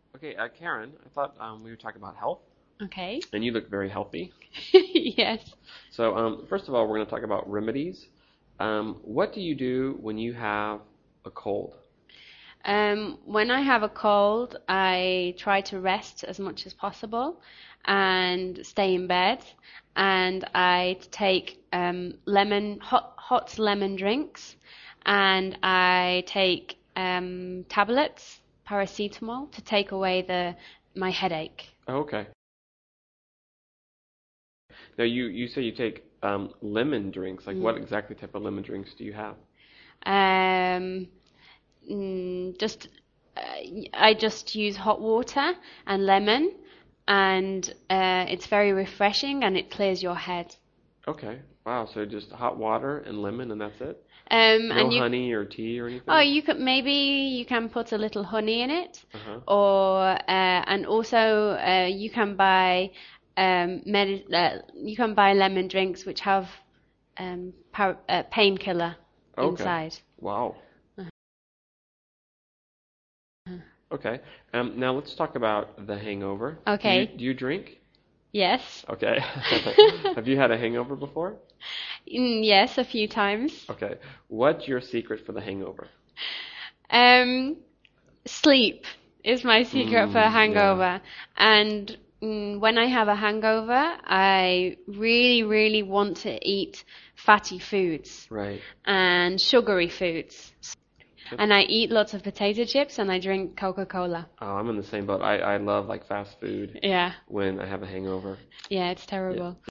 Okay, Karen, I thought we would talk about health, Okay. and you look very healthy. Yes. So, first of all, we're going to talk about remedies. What do you do when you have a cold? When I have a cold, I try to rest as much as possible and stay in bed. And I take hot lemon drinks, and I take tablets, paracetamol, to take away my headache. Oh, okay. Now, you say you take lemon drinks. Like, what Mm. exactly type of lemon drinks do you have? Um, just uh, I just use hot water and lemon, and it's very refreshing and it clears your head. Okay. Wow. So just hot water and lemon, and that's it? No And honey or tea or oh, anything? you could maybe you can put a little honey in it, Uh-huh. or and also you can buy lemon drinks which have painkiller Okay. inside. Wow. Uh-huh. Okay. Now let's talk about the hangover. Do you Okay. do you drink? Yes. Okay. Have you had a hangover before? Yes, a few times. Okay. What's your secret for the hangover? Um, Sleep is my secret for a Yeah. hangover. And when I have a hangover, I really, really want to eat fatty foods Right. and sugary foods. That's, And I eat lots of potato chips and I drink Coca-Cola. oh, I'm in the same boat. I love like fast food Yeah, when I have a hangover. yeah, it's Yeah. terrible.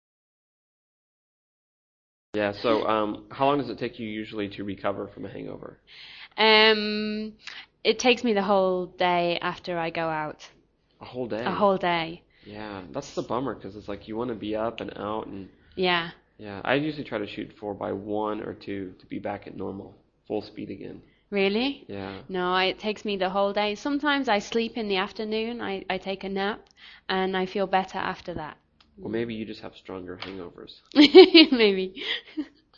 Yeah. So, how long does it take you usually to recover from a hangover? Um, it takes me the whole day after I go out. A whole A day. whole day. Yeah, that's the bummer because it's like you want to be up and out and Yeah. yeah. I usually try to shoot for by 1 or 2 to be back at normal, full speed again. Really? Yeah. No, it takes me the whole day. Sometimes I sleep in the afternoon, I take a nap, and I feel better after that. Well, maybe you just have stronger hangovers. Maybe.